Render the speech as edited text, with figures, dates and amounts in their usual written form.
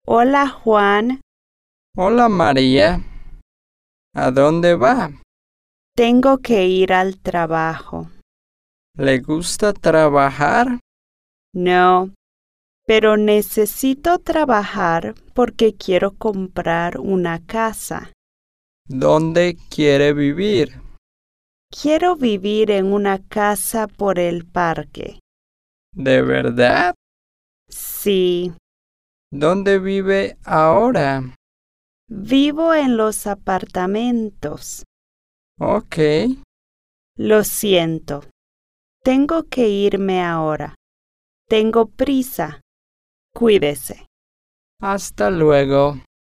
Hola Juan, Hola María, ¿a dónde va? tengo que ir al trabajo. ¿Le gusta trabajar? No, pero necesito trabajar porque quiero comprar una casa. ¿Dónde quiere vivir? Quiero vivir en una casa por el parque. ¿De verdad? Sí, ¿Dónde vive ahora? vivo en los apartamentos. Ok, Lo siento, tengo que irme ahora. Tengo prisa. Cuídese. hasta luego.